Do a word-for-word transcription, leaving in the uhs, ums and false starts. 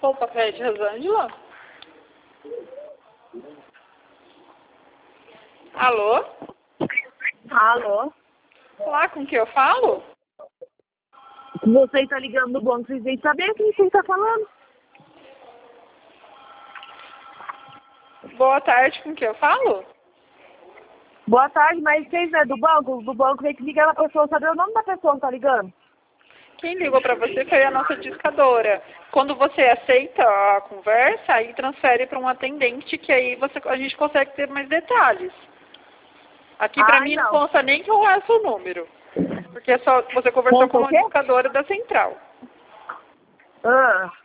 Poupa Crédito Rosângela? Alô? Alô? Olá, com quem eu falo? Você está ligando no banco, vocês têm que saber quem você está falando. Boa tarde, com quem eu falo? Boa tarde, mas vocês não é do banco? Do banco tem que ligar a pessoa, saber o nome da pessoa que tá ligando. Quem ligou para você foi a nossa discadora. Quando você aceita a conversa, aí transfere para um atendente, que aí você, a gente consegue ter mais detalhes. Aqui para Ai, mim não não. consta nem qual é o seu número. Porque é só você conversou Conta com o uma quê? discadora da central. Ah.